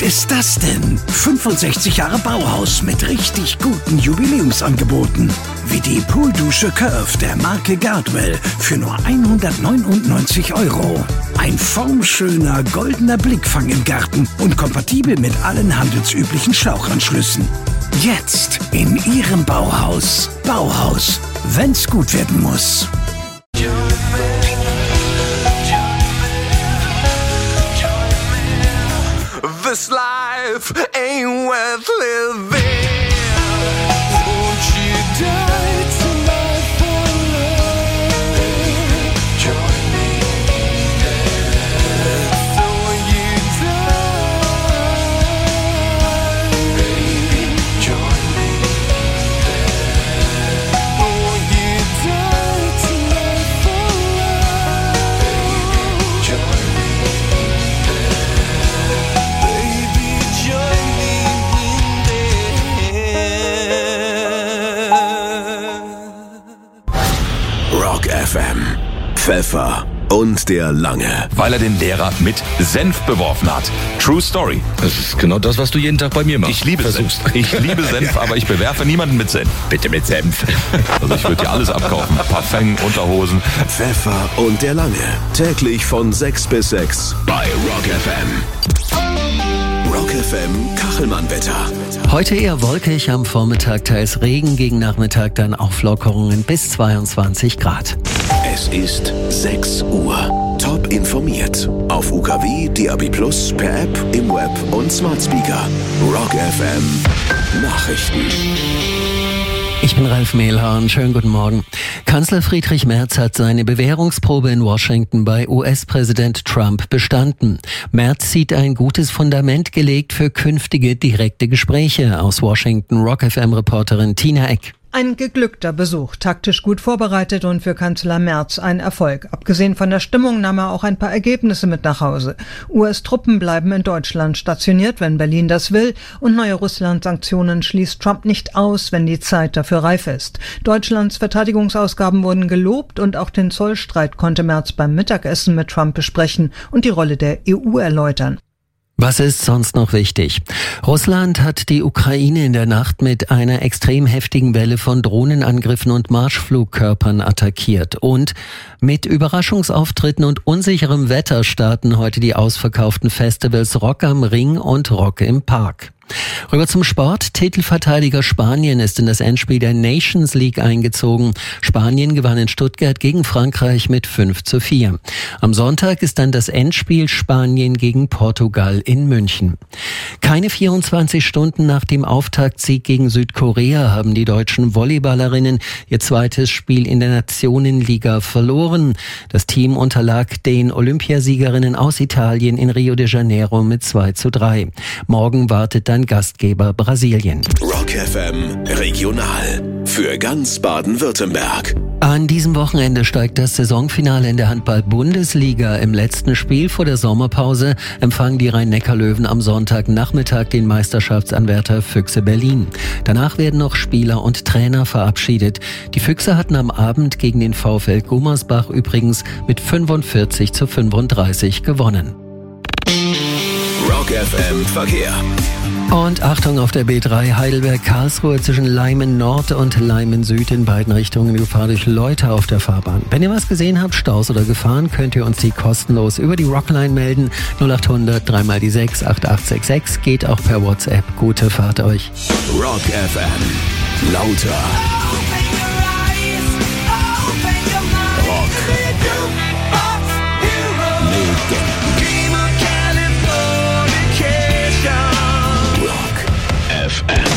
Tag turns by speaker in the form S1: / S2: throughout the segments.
S1: ist das denn? 65 Jahre Bauhaus mit richtig guten Jubiläumsangeboten. Wie die Pooldusche Curve der Marke Gardwell für nur 199 €. Ein formschöner goldener Blickfang im Garten und kompatibel mit allen handelsüblichen Schlauchanschlüssen. Jetzt in Ihrem Bauhaus. Bauhaus, wenn's gut werden muss.
S2: This life ain't worth living. Won't you die tonight for love? Join me there. So you die, baby. Join me there. Won't you die tonight for love? Baby, join me.
S3: Rock FM. Pfeffer und der Lange.
S4: Weil er den Lehrer mit Senf beworfen hat. True Story.
S5: Das ist genau das, was du jeden Tag bei mir machst.
S4: Ich liebe Senf. Ich liebe Senf, aber ich bewerfe niemanden mit Senf.
S5: Bitte mit Senf.
S4: Also ich würde dir alles abkaufen. Parfum, Unterhosen.
S3: Pfeffer und der Lange. Täglich von 6 bis 6 bei Rock FM. Rock FM Kachelmann-Wetter.
S6: Heute eher wolkig, am Vormittag teils Regen, gegen Nachmittag dann Auflockerungen bis 22 Grad.
S3: Es ist 6 Uhr. Top informiert. Auf UKW, DAB+, per App, im Web und Smart Speaker. Rock FM Nachrichten.
S6: Ich bin Ralf Mehlhahn, schönen guten Morgen. Kanzler Friedrich Merz hat seine Bewährungsprobe in Washington bei US-Präsident Trump bestanden. Merz sieht ein gutes Fundament gelegt für künftige direkte Gespräche. Aus Washington Rock FM-Reporterin Tina Eck.
S7: Ein geglückter Besuch, taktisch gut vorbereitet und für Kanzler Merz ein Erfolg. Abgesehen von der Stimmung nahm er auch ein paar Ergebnisse mit nach Hause. US-Truppen bleiben in Deutschland stationiert, wenn Berlin das will, und neue Russland-Sanktionen schließt Trump nicht aus, wenn die Zeit dafür reif ist. Deutschlands Verteidigungsausgaben wurden gelobt und auch den Zollstreit konnte Merz beim Mittagessen mit Trump besprechen und die Rolle der EU erläutern.
S6: Was ist sonst noch wichtig? Russland hat die Ukraine in der Nacht mit einer extrem heftigen Welle von Drohnenangriffen und Marschflugkörpern attackiert. Und mit Überraschungsauftritten und unsicherem Wetter starten heute die ausverkauften Festivals Rock am Ring und Rock im Park. Rüber zum Sport. Titelverteidiger Spanien ist in das Endspiel der Nations League eingezogen. Spanien gewann in Stuttgart gegen Frankreich mit 5:4. Am Sonntag ist dann das Endspiel Spanien gegen Portugal in München. Keine 24 Stunden nach dem Auftaktsieg gegen Südkorea haben die deutschen Volleyballerinnen ihr zweites Spiel in der Nationenliga verloren. Das Team unterlag den Olympiasiegerinnen aus Italien in Rio de Janeiro mit 2:3. Morgen wartet dann Gastgeber Brasilien.
S3: Rock FM Regional für ganz Baden-Württemberg.
S6: An diesem Wochenende steigt das Saisonfinale in der Handball-Bundesliga. Im letzten Spiel vor der Sommerpause empfangen die Rhein-Neckar-Löwen am Sonntagnachmittag den Meisterschaftsanwärter Füchse Berlin. Danach werden noch Spieler und Trainer verabschiedet. Die Füchse hatten am Abend gegen den VfL Gummersbach übrigens mit 45:35 gewonnen.
S3: Rock FM Verkehr.
S6: Und Achtung auf der B3 Heidelberg-Karlsruhe zwischen Leimen Nord und Leimen Süd in beiden Richtungen. Gefahr durch Leute auf der Fahrbahn. Wenn ihr was gesehen habt, Staus oder Gefahren, könnt ihr uns die kostenlos über die Rockline melden. 0800 3x6 8866. Geht auch per WhatsApp. Gute Fahrt euch.
S3: Rock FM. Lauter. Rock. Legenden. FM.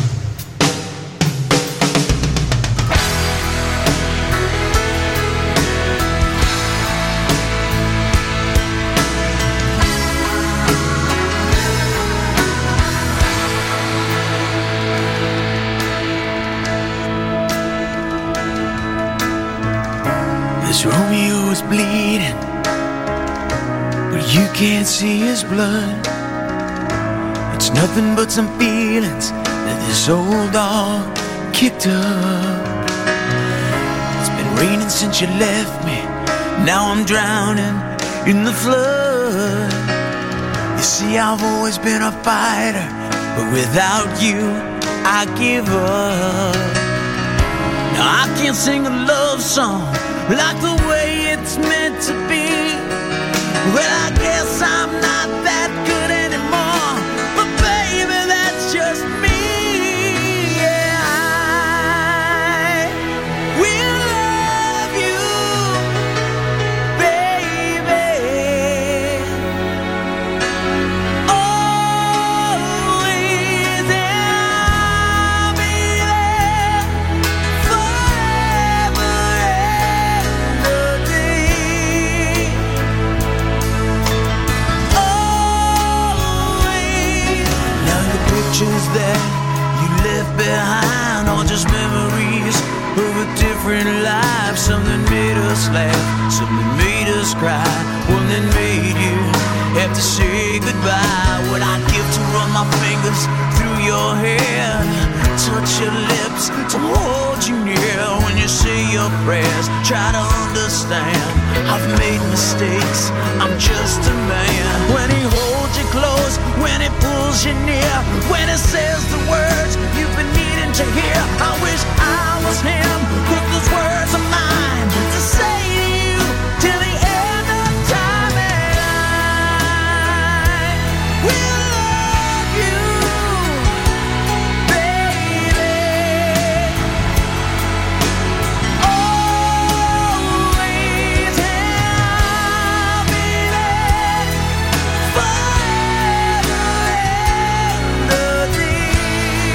S2: This Romeo is bleeding, but you can't see his blood. It's nothing but some feelings that this old dog kicked up. It's been raining since you left me. Now I'm drowning in the flood. See, I've always been a fighter, but without you, I give up. Now I can't sing a love song like the way it's meant to be. Well, I guess I'm not that good anymore, but baby, that's just me. Yeah, I will love you, baby. Always, I'll be there forever and a day. Always. Now the pictures that you left behind are just memories of a different life. Something made us laugh, something made us cry, one that made you have to say goodbye. What I'd give to run my fingers through your hair, touch your lips, to hold you near. When you say your prayers, try to understand, I've made mistakes, I'm just a man. When he holds you close, when he pulls you near, when he says the words you've been needing to hear, I wish I was him, put those words of mine to say to you till the end of time. And I will love you, baby. Always, I'll be there forever and a day.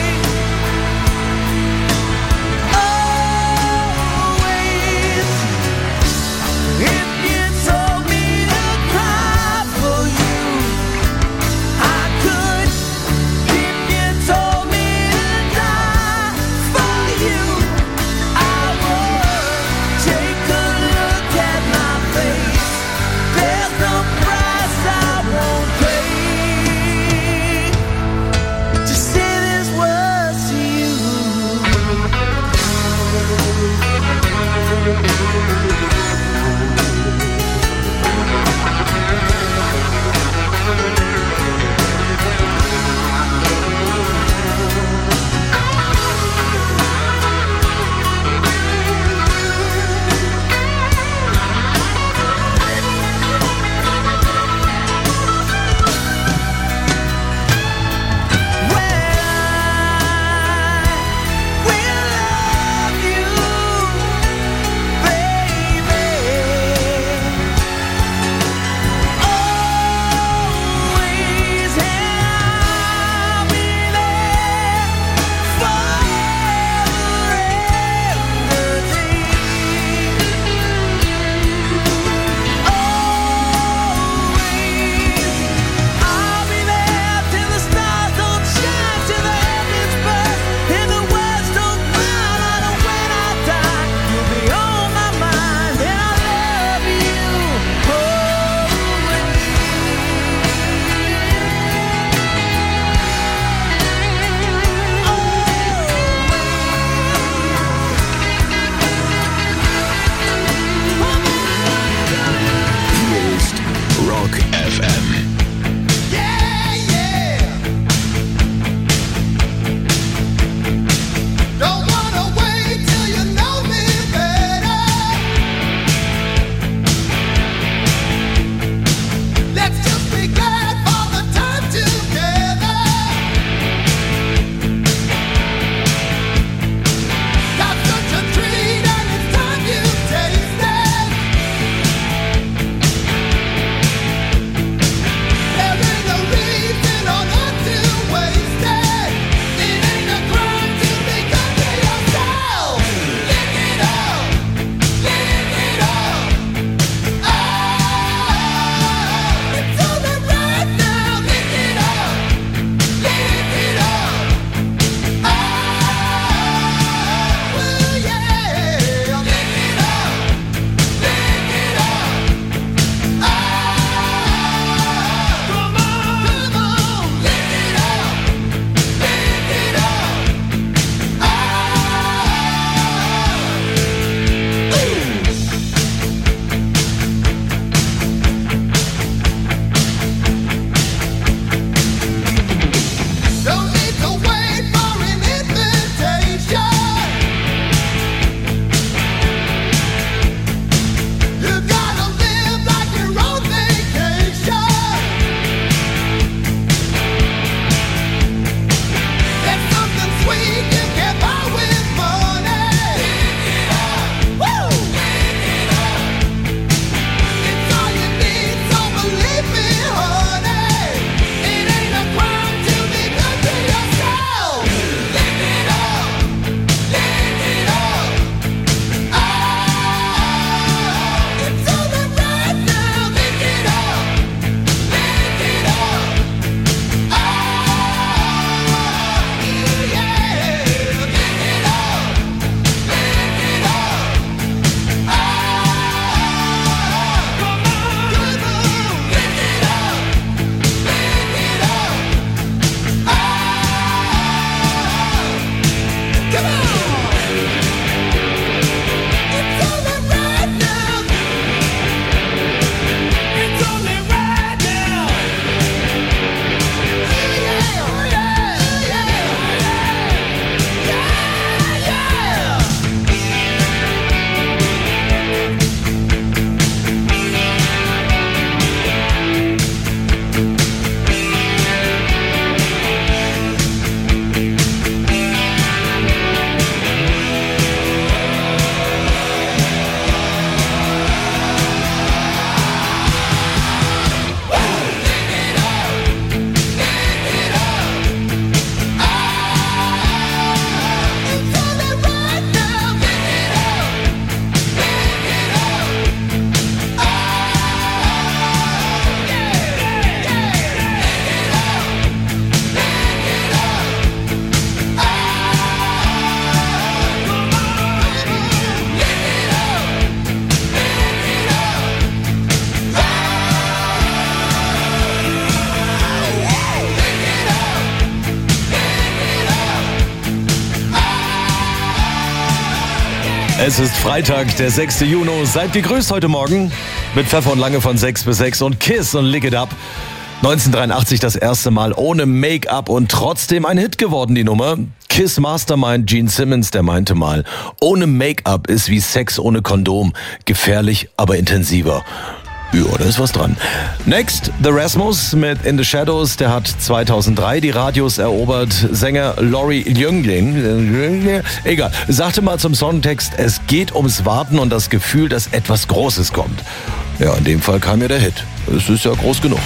S4: Es ist Freitag, der 6. Juni. Seid gegrüßt heute Morgen mit Pfeffer und Lange von 6 bis 6 und Kiss und Lick It Up. 1983 das erste Mal ohne Make-up und trotzdem ein Hit geworden, die Nummer. Kiss Mastermind Gene Simmons, der meinte mal, ohne Make-up ist wie Sex ohne Kondom. Gefährlich, aber intensiver. Ja, da ist was dran. Next, The Rasmus mit In the Shadows. Der hat 2003 die Radios erobert. Sänger Laurie Ljungling, egal, sagte mal zum Songtext, es geht ums Warten und das Gefühl, dass etwas Großes kommt. Ja, in dem Fall kam ja der Hit. Es ist ja groß genug.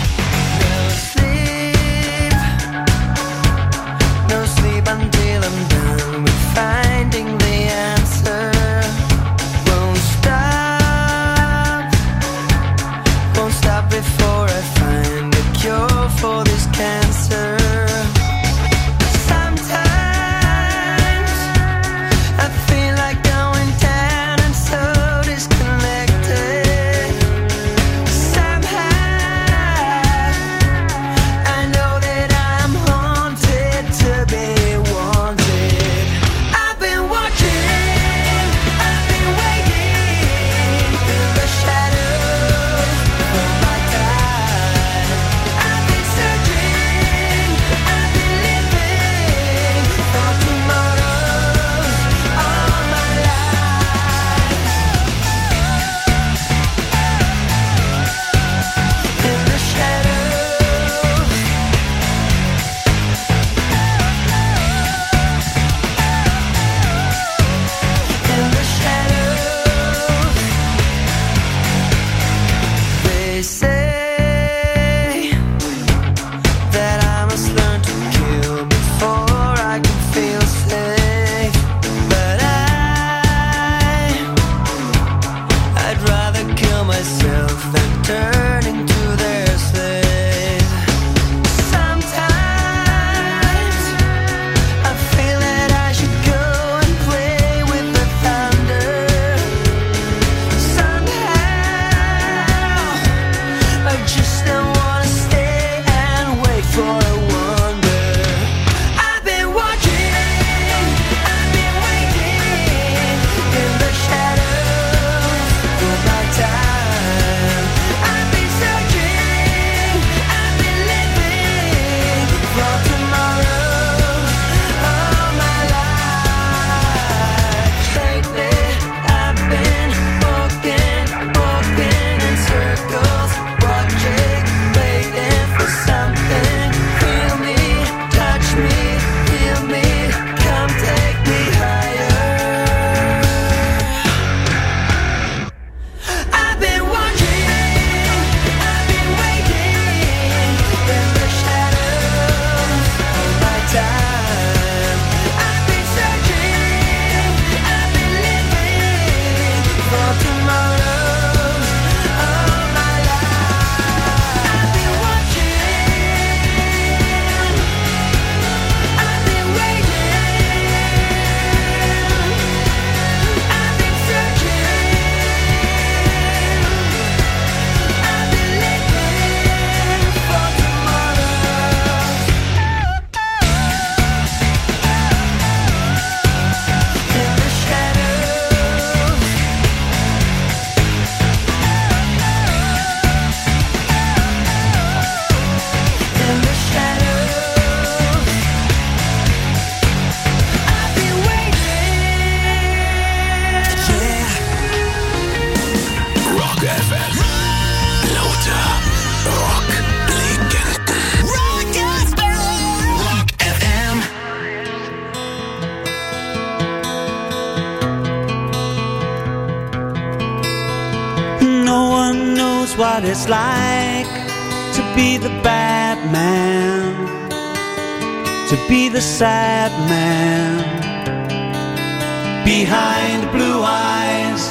S8: What it's like to be the bad man, to be the sad man behind blue eyes.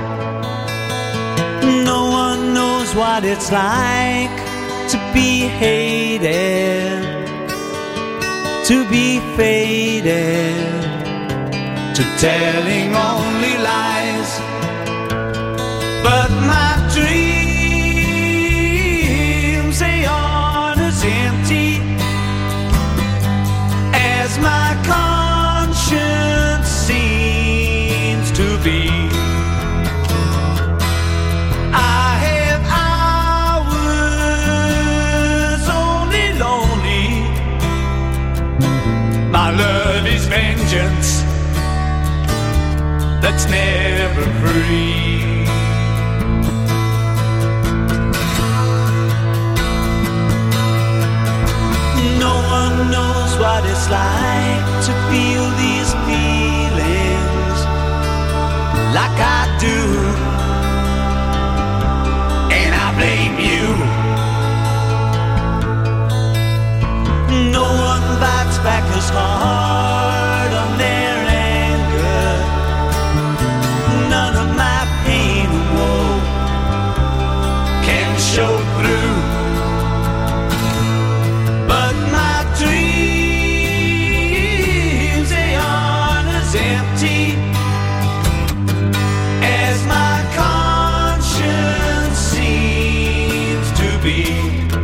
S8: No one knows what it's like to be hated, to be faded, to telling only lies. But my dreams, they aren't as empty as my conscience seems to be. vengeance that's never free. No one knows what it's like to feel these feelings like I do, and I blame you. No one bites back as hard on their anger. None of my pain and woe can show through. But my dreams, they aren't as empty as my conscience seems to be.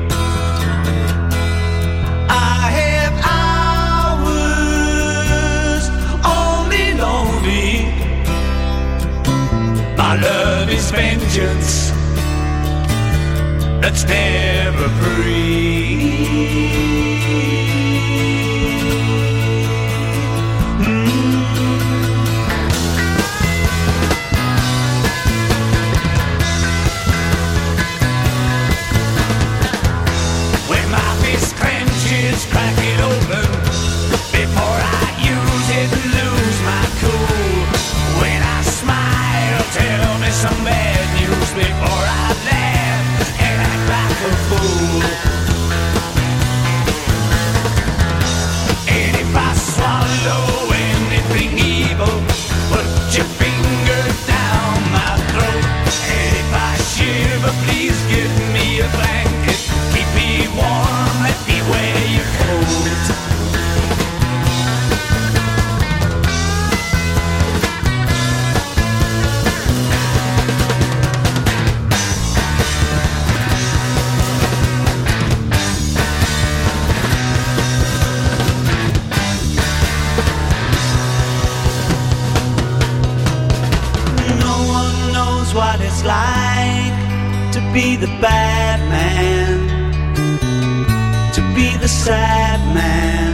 S8: My love is vengeance that's never free. When my fist clenches, crack it open before I use it and lose my cool. When I smile, tell me some bad news before I laugh and act like a fool. And if I swallow anything evil, put your finger down my throat. And if I shiver, please give me a blanket. Keep me warm, let me wear your coat. What it's like to be the bad man, to be the sad man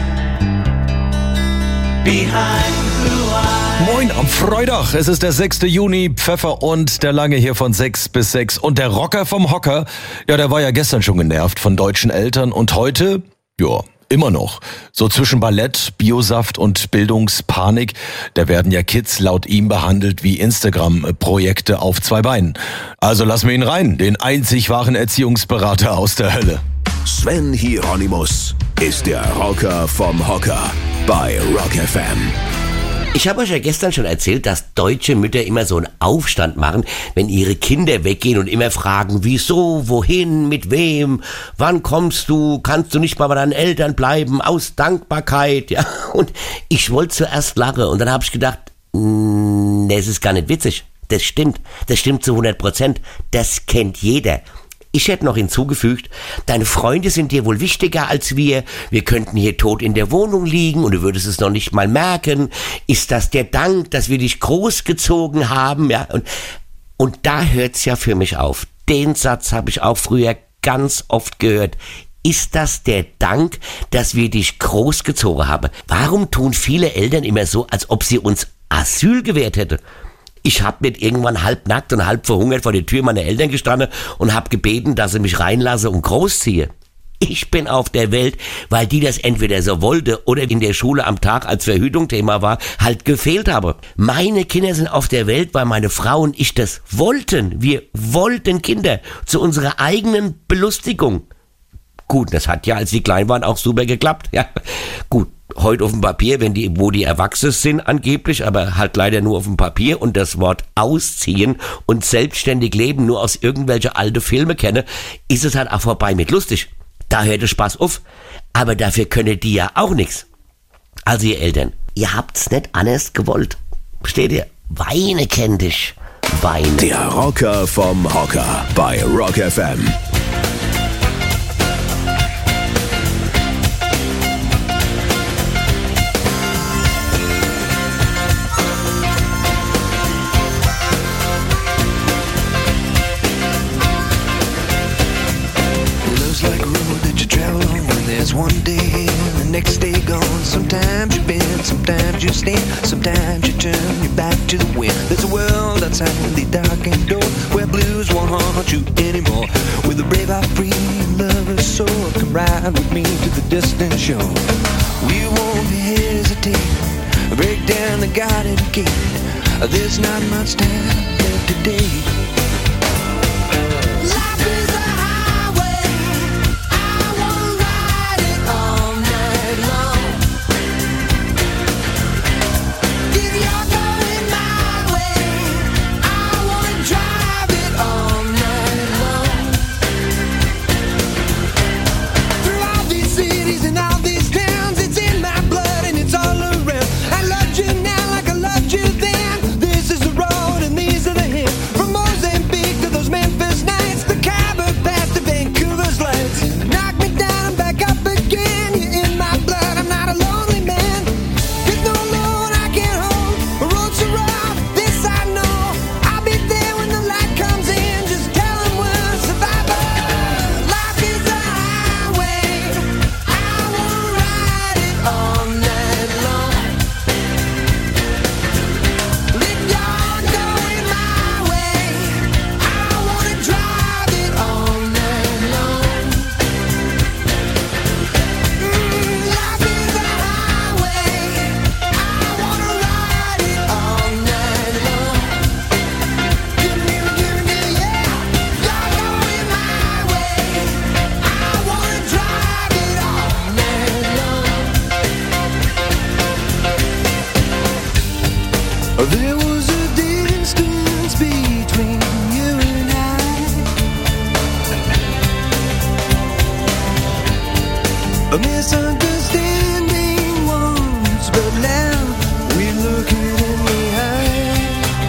S8: behind blue eyes.
S4: Moin am Freitag, es ist der 6. Juni, Pfeffer und der Lange hier von 6 bis 6 und der Rocker vom Hocker, ja, der war ja gestern schon genervt von deutschen Eltern und heute, ja, immer noch. So zwischen Ballett, Biosaft und Bildungspanik, da werden ja Kids laut ihm behandelt wie Instagram-Projekte auf zwei Beinen. Also lassen wir ihn rein, den einzig wahren Erziehungsberater aus der Hölle.
S3: Sven Hieronymus ist der Rocker vom Hocker bei Rock FM.
S9: Ich habe euch ja gestern schon erzählt, dass deutsche Mütter immer so einen Aufstand machen, wenn ihre Kinder weggehen und immer fragen, wieso, wohin, mit wem, wann kommst du, kannst du nicht mal bei deinen Eltern bleiben, aus Dankbarkeit, ja. Und ich wollte zuerst lachen und dann habe ich gedacht, das ist gar nicht witzig. Das stimmt zu 100%, das kennt jeder. Ich hätte noch hinzugefügt, deine Freunde sind dir wohl wichtiger als wir könnten hier tot in der Wohnung liegen und du würdest es noch nicht mal merken. Ist das der Dank, dass wir dich großgezogen haben? Ja, und da hört's ja für mich auf. Den Satz habe ich auch früher ganz oft gehört. Ist das der Dank, dass wir dich großgezogen haben? Warum tun viele Eltern immer so, als ob sie uns Asyl gewährt hätten? Ich hab nicht irgendwann halbnackt und halb verhungert vor der Tür meiner Eltern gestanden und hab gebeten, dass sie mich reinlasse und großziehe. Ich bin auf der Welt, weil die das entweder so wollte oder in der Schule am Tag, als Verhütung Thema war, halt gefehlt habe. Meine Kinder sind auf der Welt, weil meine Frau und ich das wollten. Wir wollten Kinder zu unserer eigenen Belustigung. Gut, das hat ja, als die klein waren, auch super geklappt. Ja, gut. Heute auf dem Papier, wo die erwachsen sind angeblich, aber halt leider nur auf dem Papier und das Wort ausziehen und selbstständig leben nur aus irgendwelche alte Filme kenne, ist es halt auch vorbei mit lustig. Da hört der Spaß auf. Aber dafür können die ja auch nichts. Also ihr Eltern, ihr habt's nicht anders gewollt. Versteht ihr? Weine kennt dich. Weine.
S3: Der Rocker vom Hocker bei Rock FM.
S2: One day, the next day gone. Sometimes you bend, sometimes you stand. understand. Sometimes you turn your back to the wind. There's a world outside the darkened door where blues won't haunt you anymore. With a brave heart, free lover's soul, come ride with me to the distant shore. We won't hesitate, break down the garden gate. There's not much time left today. There was a distance between you and I, a misunderstanding once, but now we look it in the eye.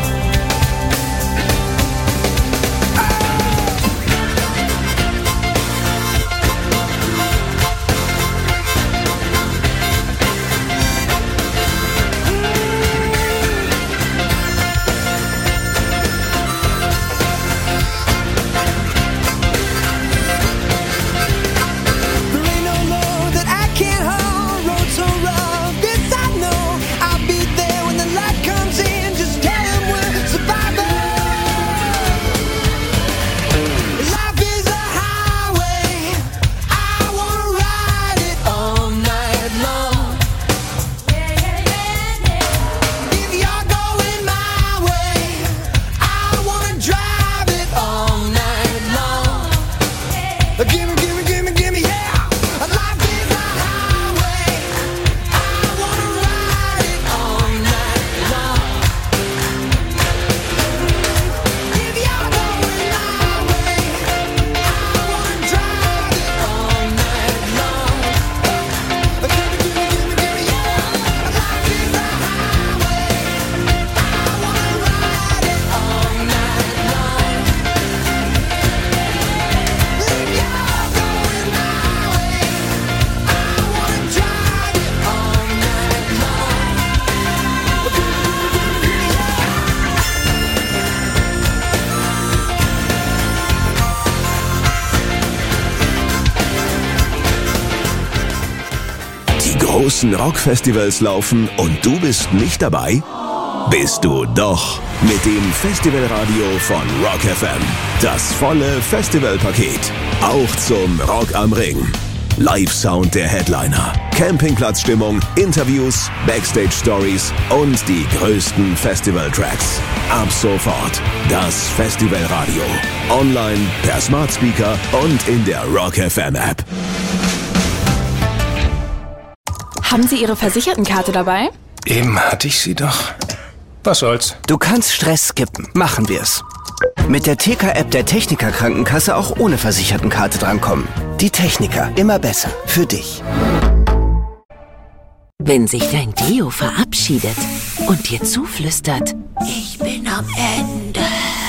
S3: Großen Rockfestivals laufen und du bist nicht dabei? Bist du doch mit dem Festivalradio von Rock FM. Das volle Festivalpaket. Auch zum Rock am Ring. Live-Sound der Headliner, Campingplatzstimmung, Interviews, Backstage-Stories und die größten Festival-Tracks. Ab sofort das Festivalradio. Online, per Smart Speaker und in der Rock FM App.
S10: Haben Sie Ihre Versichertenkarte dabei?
S11: Eben hatte ich sie doch. Was soll's?
S12: Du kannst Stress skippen. Machen wir's. Mit der TK-App der Techniker Krankenkasse auch ohne Versichertenkarte drankommen. Die Techniker, immer besser. Für dich.
S13: Wenn sich dein Deo verabschiedet und dir zuflüstert, ich bin am Ende.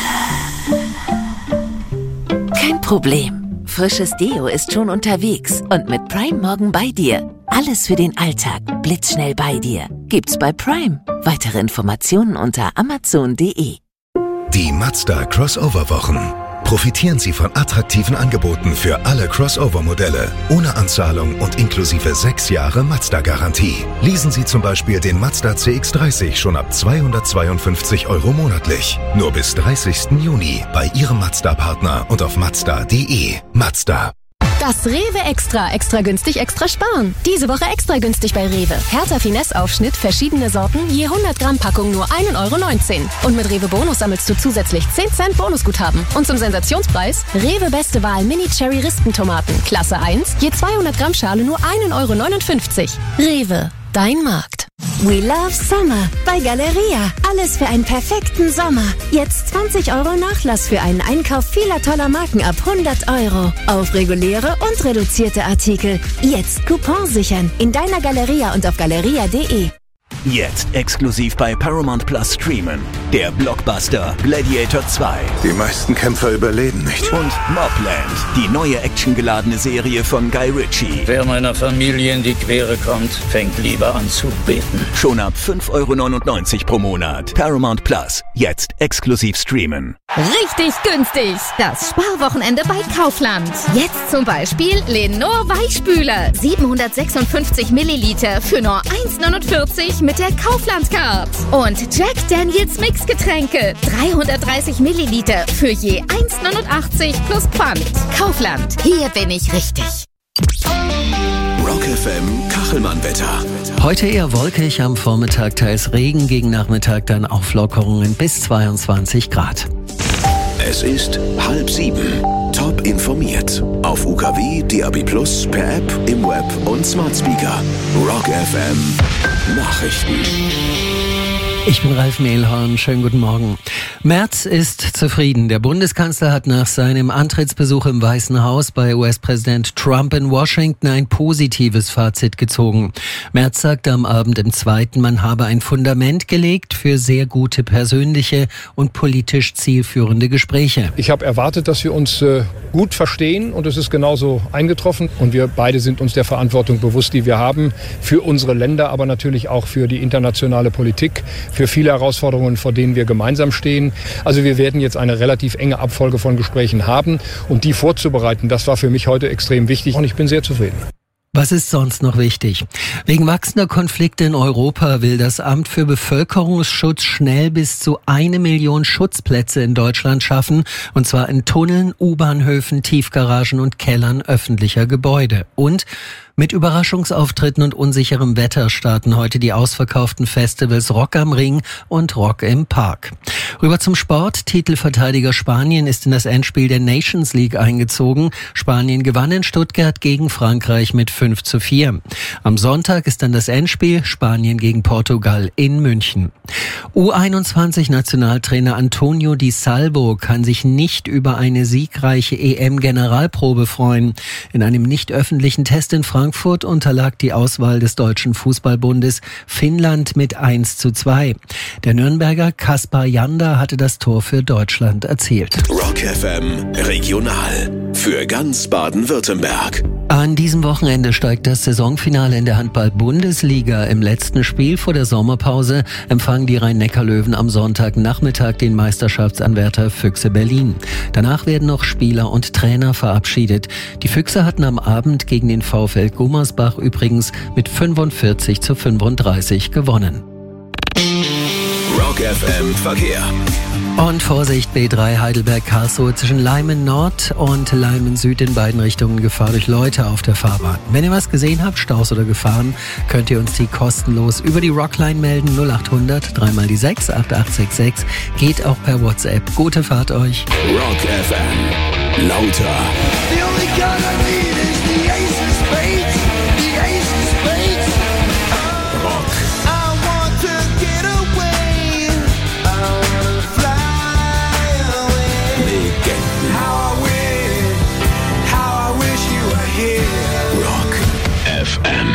S13: Kein Problem. Frisches Deo ist schon unterwegs und mit Prime morgen bei dir. Alles für den Alltag, blitzschnell bei dir. Gibt's bei Prime. Weitere Informationen unter amazon.de.
S14: Die Mazda Crossover-Wochen. Profitieren Sie von attraktiven Angeboten für alle Crossover-Modelle, ohne Anzahlung und inklusive 6 Jahre Mazda-Garantie. Leasen Sie zum Beispiel den Mazda CX-30 schon ab 252 € monatlich. Nur bis 30. Juni bei Ihrem Mazda-Partner und auf Mazda.de. Mazda.
S15: Das Rewe Extra. Extra günstig, extra sparen. Diese Woche extra günstig bei Rewe. Hertha Finesse-Aufschnitt, verschiedene Sorten, je 100 Gramm Packung nur 1,19 €. Und mit Rewe Bonus sammelst du zusätzlich 10 Cent Bonusguthaben. Und zum Sensationspreis, Rewe Beste Wahl Mini-Cherry-Rispentomaten. Klasse 1, je 200 Gramm Schale nur 1,59 €. Rewe, dein Markt.
S16: We love Summer bei Galeria. Alles für einen perfekten Sommer. Jetzt 20 € Nachlass für einen Einkauf vieler toller Marken ab 100 €. Auf reguläre und reduzierte Artikel. Jetzt Coupon sichern. In deiner Galeria und auf galeria.de.
S3: Jetzt exklusiv bei Paramount Plus streamen. Der Blockbuster Gladiator 2.
S14: Die meisten Kämpfer überleben nicht.
S3: Und Mobland, die neue actiongeladene Serie von Guy Ritchie.
S17: Wer meiner Familie in die Quere kommt, fängt lieber an zu beten.
S3: Schon ab 5,99 € pro Monat. Paramount Plus, jetzt exklusiv streamen.
S18: Richtig günstig. Das Sparwochenende bei Kaufland. Jetzt zum Beispiel Lenor Weichspüler. 756 Milliliter für nur 1,49 € mit der Kaufland-Card. Und Jack Daniels Mixgetränke. 330 Milliliter für je 1,89 € plus Pfand. Kaufland. Hier bin ich richtig.
S3: Rock FM Kachelmann-Wetter.
S6: Heute eher wolkig, am Vormittag teils Regen, gegen Nachmittag dann Auflockerungen bis 22 Grad.
S3: Es ist 6:30. Top informiert. Auf UKW, DAB+, per App, im Web und Smart Speaker. Rock FM Nachrichten.
S6: Ich bin Ralf Mehlhorn, schönen guten Morgen. Merz ist zufrieden. Der Bundeskanzler hat nach seinem Antrittsbesuch im Weißen Haus bei US-Präsident Trump in Washington ein positives Fazit gezogen. Merz sagte am Abend im Zweiten, man habe ein Fundament gelegt für sehr gute persönliche und politisch zielführende Gespräche.
S11: Ich habe erwartet, dass wir uns gut verstehen und es ist genauso eingetroffen. Und wir beide sind uns der Verantwortung bewusst, die wir haben für unsere Länder, aber natürlich auch für die internationale Politik, für viele Herausforderungen, vor denen wir gemeinsam stehen. Also wir werden jetzt eine relativ enge Abfolge von Gesprächen haben und die vorzubereiten, das war für mich heute extrem wichtig und ich bin sehr zufrieden.
S6: Was ist sonst noch wichtig? Wegen wachsender Konflikte in Europa will das Amt für Bevölkerungsschutz schnell bis zu 1 Million Schutzplätze in Deutschland schaffen, und zwar in Tunneln, U-Bahnhöfen, Tiefgaragen und Kellern öffentlicher Gebäude. Und mit Überraschungsauftritten und unsicherem Wetter starten heute die ausverkauften Festivals Rock am Ring und Rock im Park. Rüber zum Sport. Titelverteidiger Spanien ist in das Endspiel der Nations League eingezogen. Spanien gewann in Stuttgart gegen Frankreich mit 5:4. Am Sonntag ist dann das Endspiel Spanien gegen Portugal in München. U21-Nationaltrainer Antonio Di Salvo kann sich nicht über eine siegreiche EM-Generalprobe freuen. In einem nicht öffentlichen Test in Frankfurt unterlag die Auswahl des Deutschen Fußballbundes Finnland mit 1:2. Der Nürnberger Kaspar Janda hatte das Tor für Deutschland erzielt.
S3: Rock FM Regional für ganz Baden-Württemberg.
S6: An diesem Wochenende steigt das Saisonfinale in der Handball-Bundesliga. Im letzten Spiel vor der Sommerpause empfangen die Rhein-Neckar-Löwen am Sonntagnachmittag den Meisterschaftsanwärter Füchse Berlin. Danach werden noch Spieler und Trainer verabschiedet. Die Füchse hatten am Abend gegen den VfL Gummersbach übrigens mit 45:35 gewonnen.
S3: Rock FM Verkehr.
S6: Und Vorsicht, B3 Heidelberg-Karlsruhe zwischen Leimen Nord und Leimen Süd in beiden Richtungen Gefahr durch Leute auf der Fahrbahn. Wenn ihr was gesehen habt, Staus oder Gefahren, könnt ihr uns die kostenlos über die Rockline melden. 0800 3 die 6 8866. Geht auch per WhatsApp. Gute Fahrt euch.
S3: Rock FM. Lauter.
S8: The only gun I need is the ace of spades. The ace of spades.
S3: Rock.
S8: I want to get away. I wanna fly away.
S3: Legenden.
S8: How I wish you were here.
S3: Rock FM.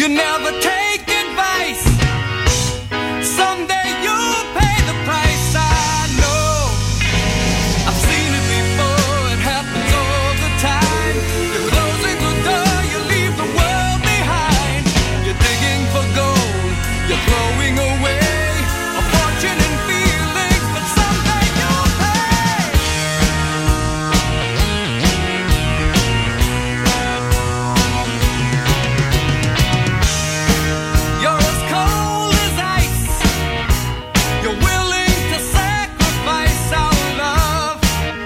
S8: You never take advice. Someday you'll pay the price. I know. I've seen it before. It happens all the time. You're closing the door. You leave the world behind. You're digging for gold. You're throwing away a fortune and feelings, but someday you'll pay. You're as cold as ice. You're willing to sacrifice our love.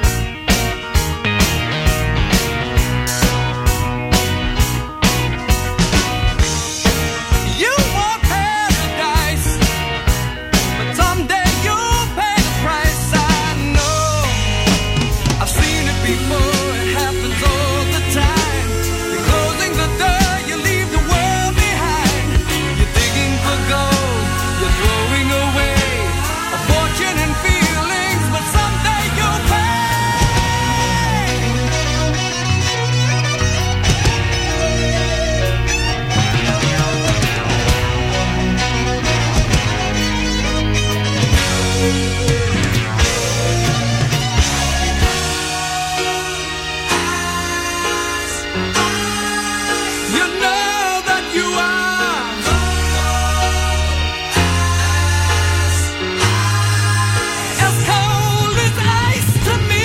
S8: You want paradise, but someday you'll pay the price. I know. I've seen it before. It happens all the time. You're closing the door. You leave the world behind. You're digging for gold. You're throwing away a fortune and feelings, but someday you'll pay. You know that you are as cold as ice to me.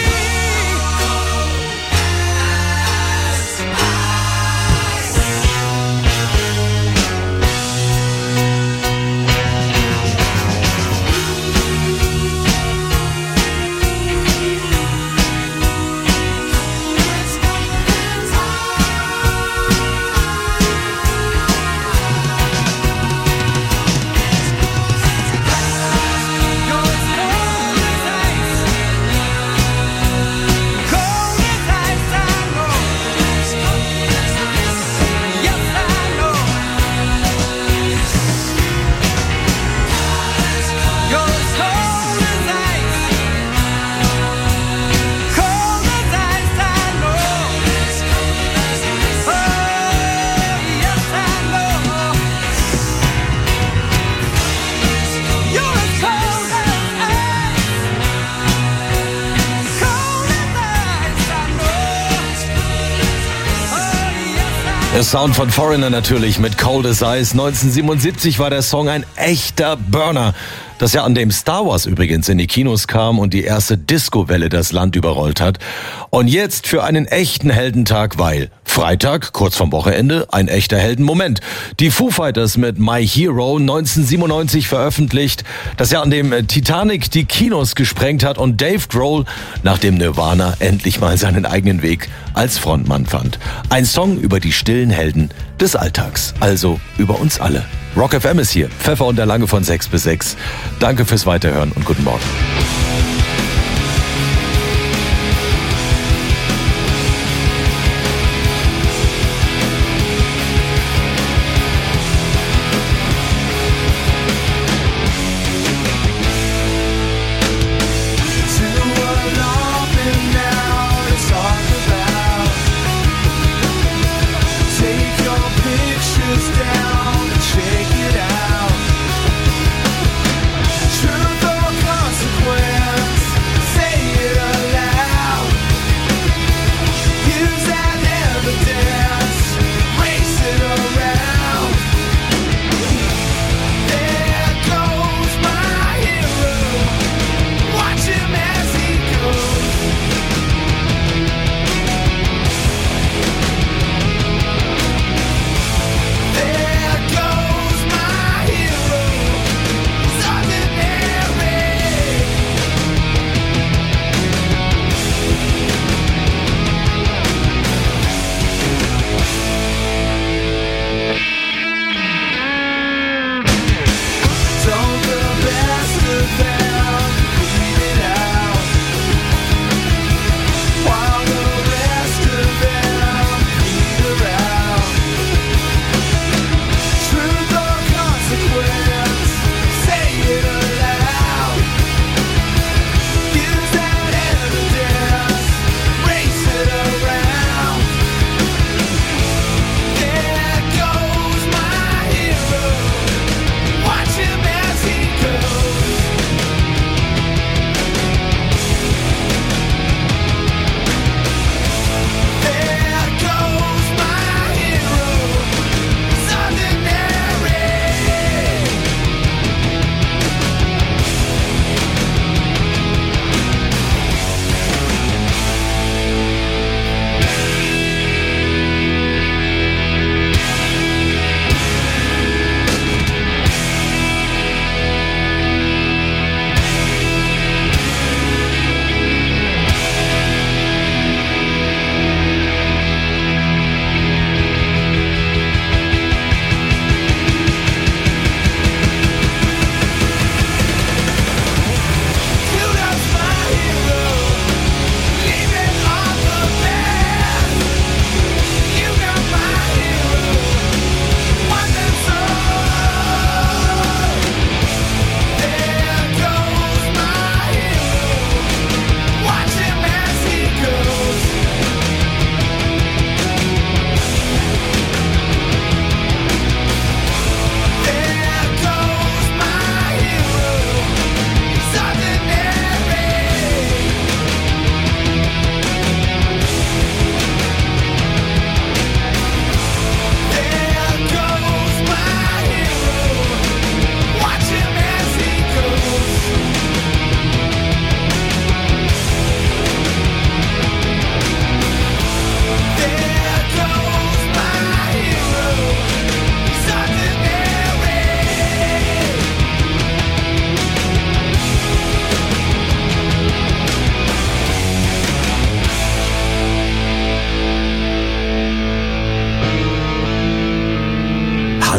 S4: Der Sound von Foreigner natürlich mit Cold as Ice. 1977 war der Song ein echter Burner. Das Jahr, an dem Star Wars übrigens in die Kinos kam und die erste Disco-Welle das Land überrollt hat. Und jetzt für einen echten Heldentag, weil Freitag, kurz vorm Wochenende, ein echter Heldenmoment. Die Foo Fighters mit My Hero, 1997 veröffentlicht. Das Jahr, an dem Titanic die Kinos gesprengt hat und Dave Grohl nach dem Nirvana endlich mal seinen eigenen Weg als Frontmann fand. Ein Song über die stillen Helden des Alltags, also über uns alle. Rock FM ist hier, Pfeffer und der Lange von 6 bis 6. Danke fürs Weiterhören und guten Morgen.
S8: Truth or consequence.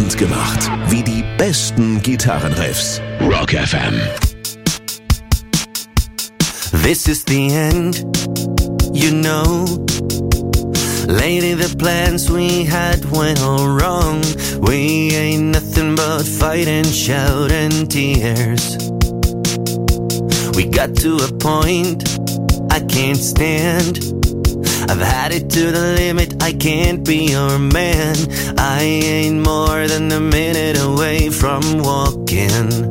S3: Handgemacht, wie die besten Gitarrenriffs. Rock FM.
S2: This is the end, you know. Lately the plans we had went all wrong. We ain't nothing but fight and shout and tears. We got to a point I can't stand. I've had it to the limit, I can't be your man. I ain't more than a minute away from walking.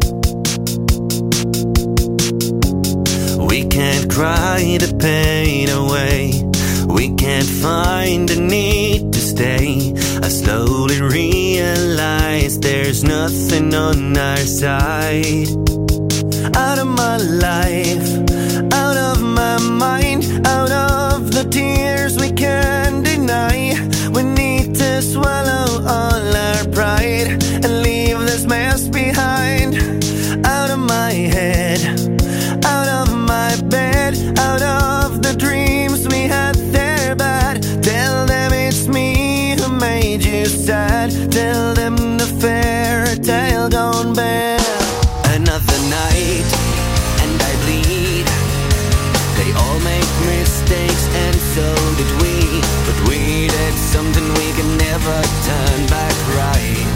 S2: We can't cry the pain away. We can't find the need to stay. I slowly realize there's nothing on our side. Out of my life, out of my mind, out of the tears we can't deny. We need to swallow all our pride and leave this mess behind. Out of my head, out of my bed, out of the dreams we had there bad. Tell them it's me who made you sad. Tell them the fairy tale gone bad. Another night and I bleed. They all make mistakes and so did we. But we did something we can never turn back right.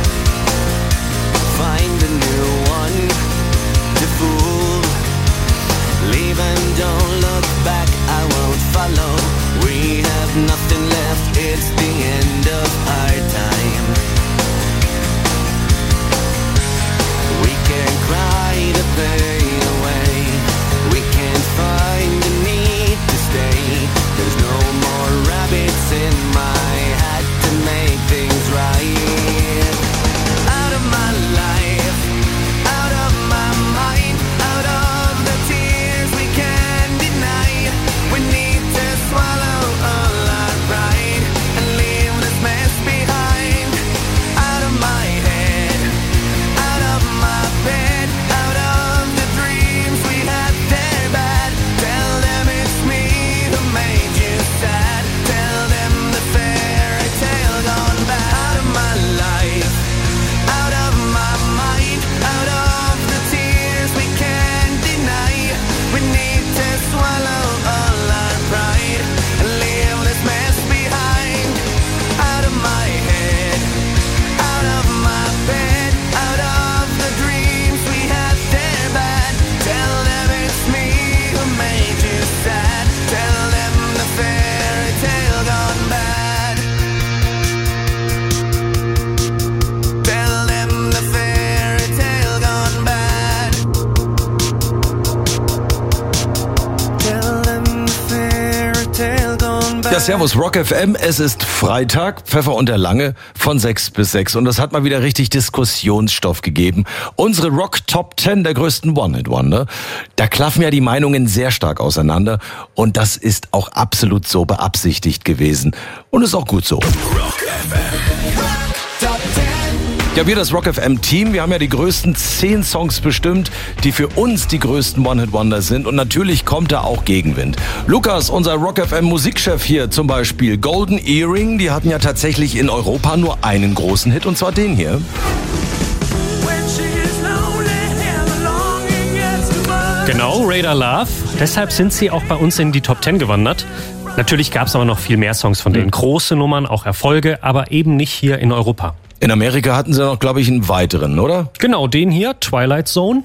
S2: Find a new one to fool. Leave and don't look back, I won't follow. We have nothing left, it's the end of our time. We can't cry the pain away. We can't find the need to stay. There's no more rabbits in my hat to make things right. Out of my life, out of my mind, out of the tears we can't deny. We need to swallow all our pride and leave this mess behind. Out of my head, out of my bed, out of the dreams we had there bad. Tell them it's me who made you sad. Tell them the fairy tale gone bad. Out of my life, out of my mind, out of the tears we can't deny. We need to swallow all our pride and leave this mess behind. Out of my head, out of my bed, out of the dreams we had there bad. Tell them it's me who made you sad. Tell them the fairy tale gone bad. Tell them the fairy tale gone bad. Tell them the fairy tale gone bad.
S4: Ja, servus Rock FM, es ist Freitag, Pfeffer und der Lange von 6 bis 6 und das hat mal wieder richtig Diskussionsstoff gegeben. Unsere Rock Top 10 der größten One-Hit-Wonder, da klaffen ja die Meinungen sehr stark auseinander und das ist auch absolut so beabsichtigt gewesen und ist auch gut so. Ja, wir das Rock FM Team, wir haben ja die größten 10 Songs bestimmt, die für uns die größten One-Hit-Wonder sind und natürlich kommt da auch Gegenwind. Lukas, unser Rock FM Musikchef hier zum Beispiel, Golden Earring, die hatten ja tatsächlich in Europa nur einen großen Hit und zwar den hier.
S19: Genau, Radar Love. Deshalb sind sie auch bei uns in die Top 10 gewandert. Natürlich gab es aber noch viel mehr Songs von denen. Große Nummern, auch Erfolge, aber eben nicht hier in Europa.
S4: In Amerika hatten sie noch, glaube ich, einen weiteren, oder?
S19: Genau, den hier, Twilight Zone.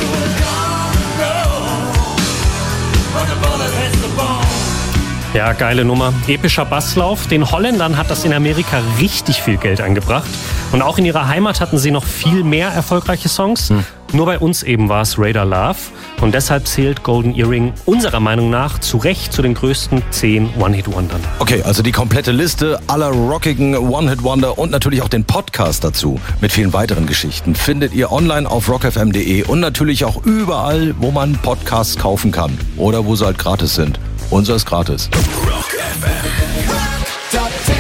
S19: Ja, geile Nummer. Epischer Basslauf. Den Holländern hat das in Amerika richtig viel Geld eingebracht. Und auch in ihrer Heimat hatten sie noch viel mehr erfolgreiche Songs. Nur bei uns eben war es Radar Love. Und deshalb zählt Golden Earring unserer Meinung nach zu Recht zu den größten 10 One-Hit-Wondern.
S4: Okay, also die komplette Liste aller rockigen One-Hit-Wonder und natürlich auch den Podcast dazu mit vielen weiteren Geschichten findet ihr online auf rockfm.de und natürlich auch überall, wo man Podcasts kaufen kann oder wo sie halt gratis sind. Unser ist gratis.
S8: Rock FM. Top 10.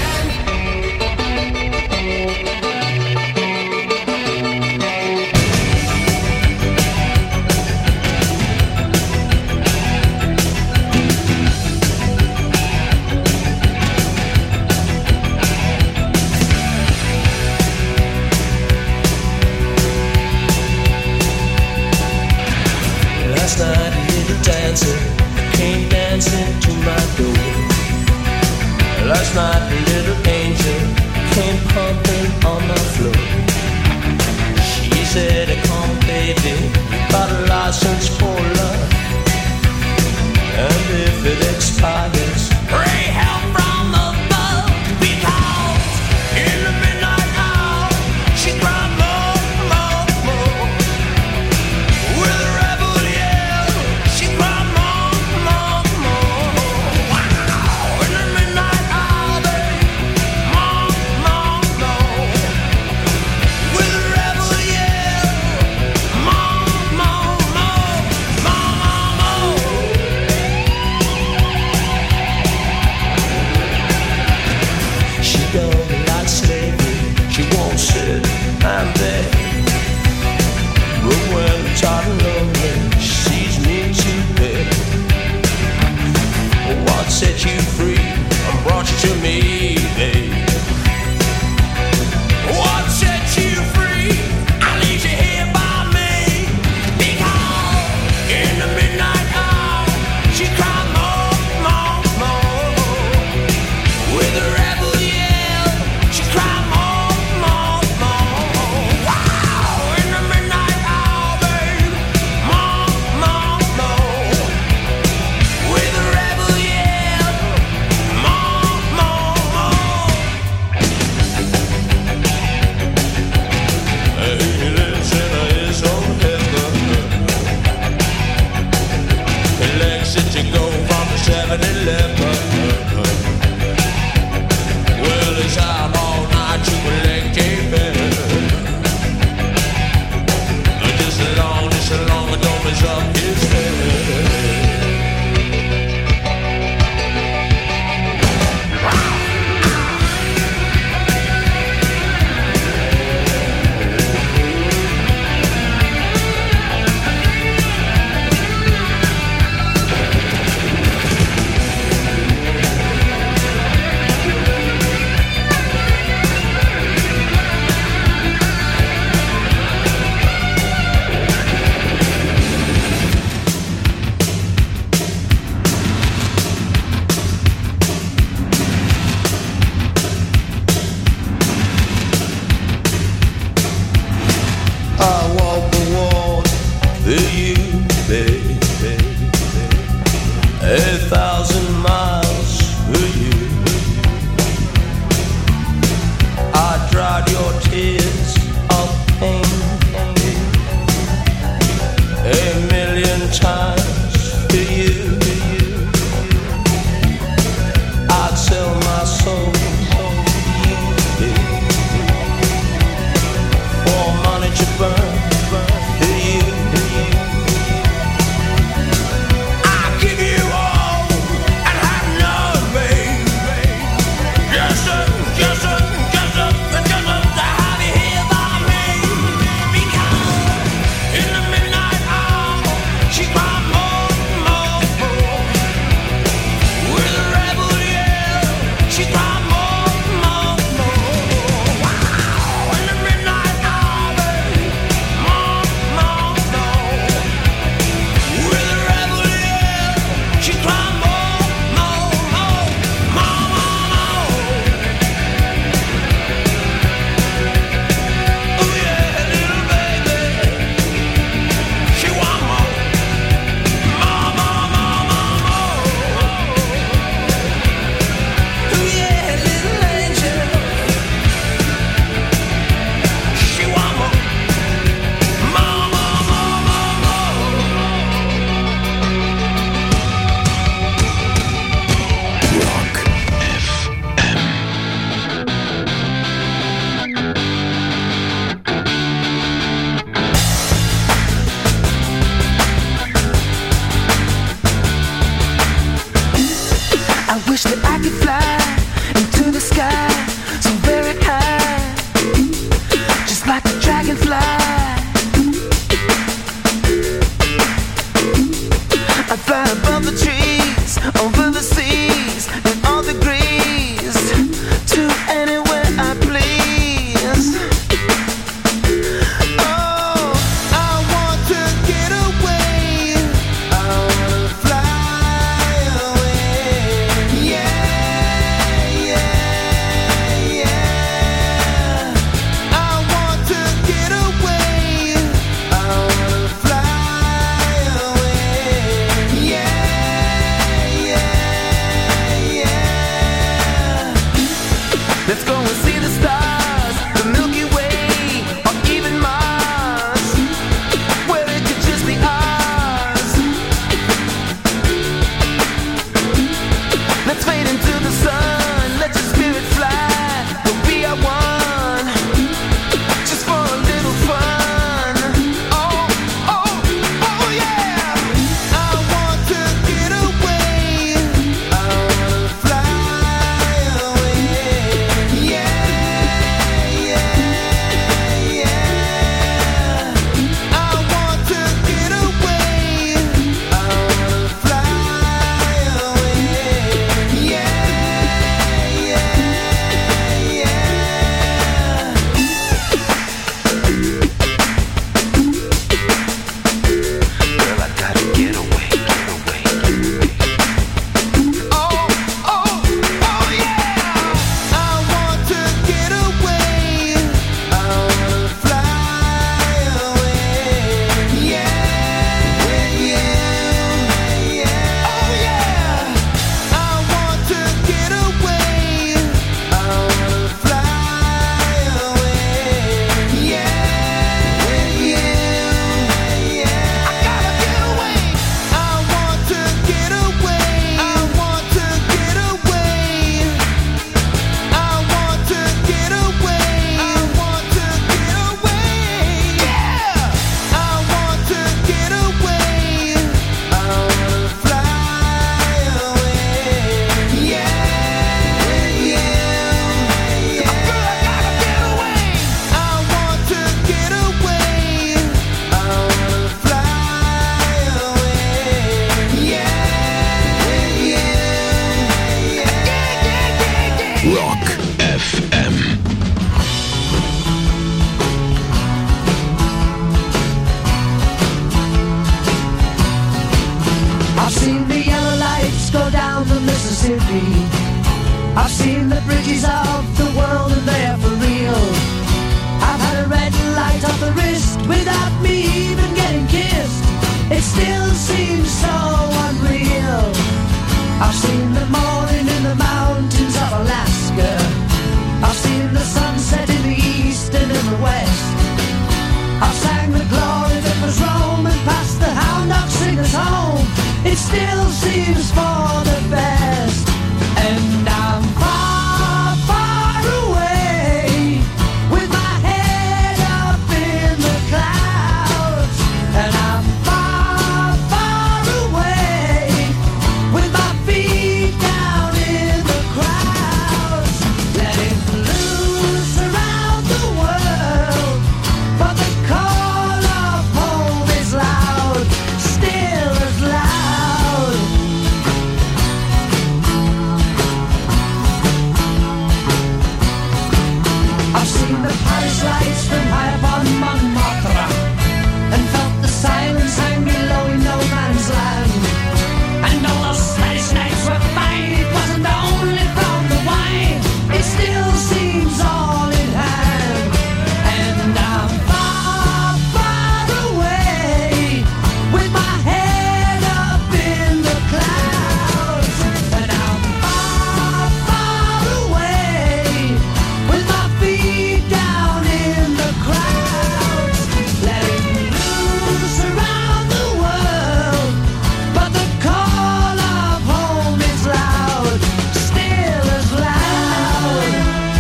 S8: the Paris lights from high upon Montmartre, and felt the silence hang below in no man's land. And all those Spanish nights were fine, it wasn't only from the wine, it still seems all in hand. And I'm far, far away, with my head up in the clouds. And I'm far, far away, with my feet down in the crowds. Letting loose around the world, but the call of home is loud, still as loud.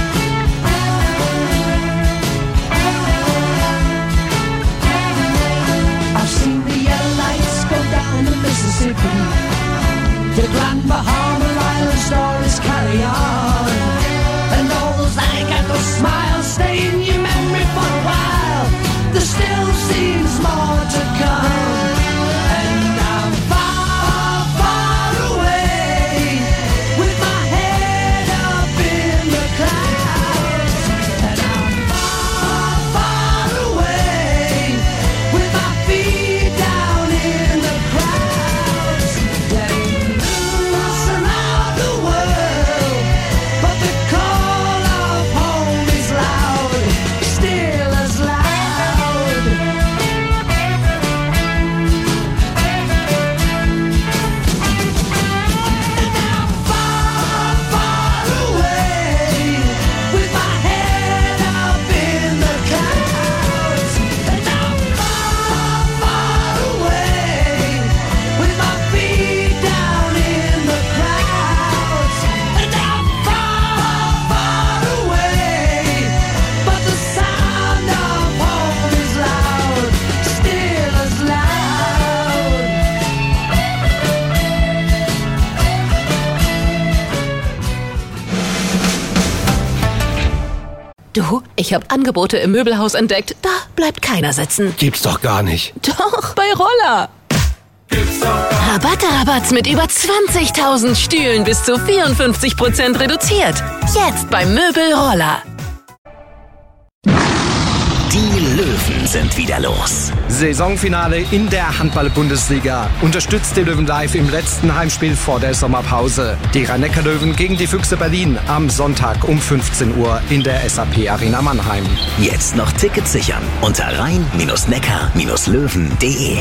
S8: I've seen the yellow lights go down the Mississippi, the Grand Bahama Island stories carry on, and all those alligator smiles stay in your memory for a while. There still seems more to come, and I'm far, far away, with my head up in the clouds. And I'm far, far away, with my feet down in the crowds. Letting loose around the world, but the call of home is loud, still as loud. And I'm far, far away, with my head up in the clouds. And I'm far, far away, with my feet down in the crowds. And I'm far, far away, but the sound of home is loud, still as loud.
S20: Du, ich habe Angebote im Möbelhaus entdeckt. Da bleibt keiner sitzen.
S5: Gibt's doch gar nicht.
S20: Doch, bei Roller. Rabatte mit über 20.000 Stühlen bis zu 54% reduziert. Jetzt beim Möbel Roller.
S3: Die Löwen sind wieder los.
S21: Saisonfinale in der Handball-Bundesliga. Unterstützt die Löwen live im letzten Heimspiel vor der Sommerpause. Die Rhein-Neckar-Löwen gegen die Füchse Berlin am Sonntag um 15 Uhr in der SAP Arena Mannheim.
S3: Jetzt noch Tickets sichern unter rhein-neckar-löwen.de.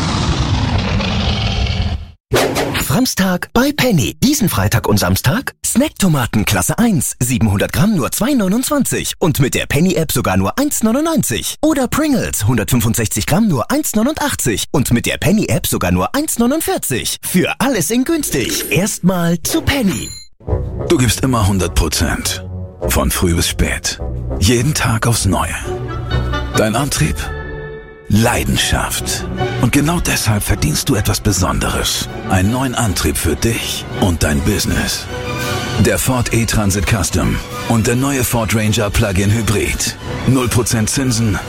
S3: Samstag bei Penny. Diesen Freitag und Samstag Snacktomaten Klasse 1, 700 Gramm nur 2,29 und mit der Penny-App sogar nur 1,99. Oder Pringles, 165 Gramm nur 1,89 und mit der Penny-App sogar nur 1,49. Für alles in günstig. Erstmal zu Penny.
S1: Du gibst immer 100%. Von früh bis spät. Jeden Tag aufs Neue. Dein Antrieb? Leidenschaft. Und genau deshalb verdienst du etwas Besonderes. Einen neuen Antrieb für dich und dein Business. Der Ford E-Transit Custom und der neue Ford Ranger Plug-in Hybrid. 0% Zinsen,